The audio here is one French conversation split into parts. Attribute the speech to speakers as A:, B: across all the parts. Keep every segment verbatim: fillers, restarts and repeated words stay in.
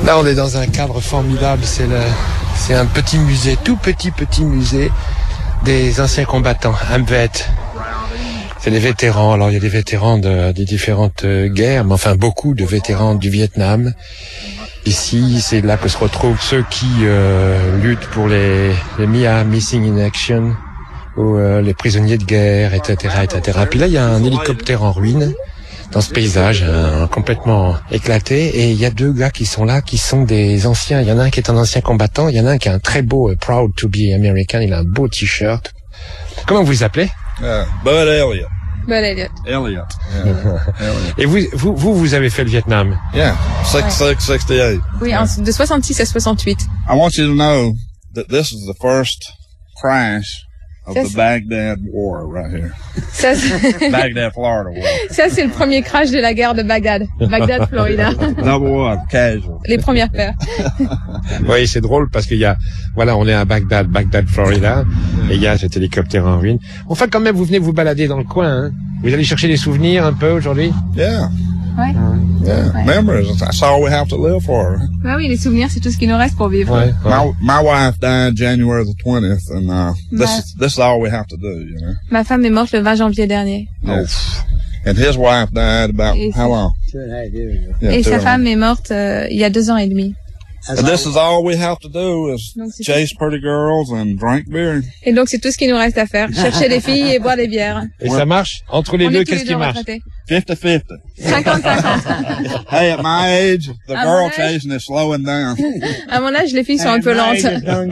A: Là, on est dans un cadre formidable. C'est le, c'est un petit musée, tout petit petit musée des anciens combattants, Amvet. C'est des vétérans. Alors, il y a des vétérans de, des différentes guerres, mais enfin beaucoup de vétérans du Vietnam. Ici, c'est là que se retrouvent ceux qui euh, luttent pour les, les M I A, Missing in Action, ou euh, les prisonniers de guerre, et cetera, et cetera. Puis là, il y a un hélicoptère en ruine dans ce paysage euh, complètement éclaté, et il y a deux gars qui sont là, qui sont des anciens. Il y en a un qui est un ancien combattant, il y en a un qui a un très beau uh, Proud to be American. Il a un beau t-shirt. Comment vous vous appelez?
B: Uh, Bud Elliott.
C: Bud Elliott.
B: Elliott. Yeah. Elliott.
A: Et vous, vous, vous, vous avez fait le Vietnam?
B: Yeah, sixty-six, sixty-eight.
C: Oui,
B: Yeah.
C: en- de soixante-six à soixante-huit.
B: I want you to know that this is the first crash of
C: That's-
B: the Baghdad War right here.
C: Ça, c'est-
B: Baghdad, Florida War.
C: ça, c'est le premier crash de la guerre de Bagdad. Bagdad, Florida.
B: Number one, casual.
C: Les premières paires.
A: Oui, c'est drôle parce qu'il y a, voilà, on est à Bagdad, Bagdad, Florida, et il y a cet hélicoptère en ruine. Enfin, quand même, vous venez vous balader dans le coin, hein. Vous allez chercher des souvenirs un peu aujourd'hui?
B: Yeah,
C: Ouais.
B: yeah.
C: Ouais.
B: Memories, that's all we have to live for.
C: Bah oui, les souvenirs, c'est tout ce qui nous reste pour vivre.
A: Ouais, ouais.
B: My my wife died January the twentieth, and uh, this
C: Ma-
B: is this is all we have to do, you know.
C: Ma femme est morte le vingt janvier dernier.
B: Yes. And his wife died about
C: Et
B: how
C: sa-
B: long? Yeah,
C: Et
B: two
C: sa
B: and a-
C: femme est morte euh, il y a deux ans et demi.
B: And this is all we have to do is
C: Donc, c'est
B: chase pretty girls and drink beer.
C: Et donc, c'est tout ce qui nous reste à faire. Chercher des filles et boire des bières.
A: Et ça marche? Entre les
C: On
A: deux,
C: est tous
A: qu'est-ce
C: les
A: qui
C: deux
A: marche?
C: retraités.
B: fifty fifty.
C: cinquante cinquante.
B: Hey, at my age, the
C: À
B: girl
C: mon âge?
B: chasing is slowing down.
C: À mon âge, les filles sont un peu lentes.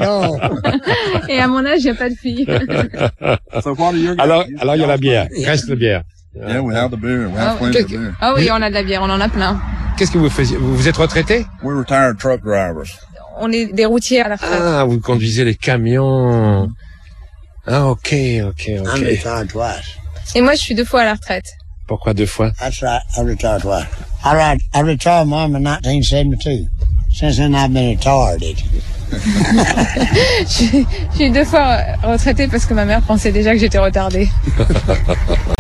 C: Et à mon âge, il n'y a pas de filles.
B: So what are your
A: Alors, alors il y a la bière. Reste la bière.
B: Yeah, we have the beer. We have
C: Oh,
B: plenty of
A: okay.
B: beer.
C: Ah oui, on a de la bière, on en a plein.
A: Qu'est-ce que vous faisiez? Vous, vous êtes retraité?
B: We're retired truck drivers.
C: On est des routiers à la retraite.
A: Ah, vous conduisez les camions. Ah, ok, ok,
D: I'm
A: ok.
D: retired twice.
C: Et moi, je suis deux fois à la retraite.
A: Pourquoi deux fois?
D: That's right. I retired twice. I, ri- I retired mom in nineteen seventy-two. Since then, I've been retarded.
C: Je suis, je suis deux fois retraitée parce que ma mère pensait déjà que j'étais retardée.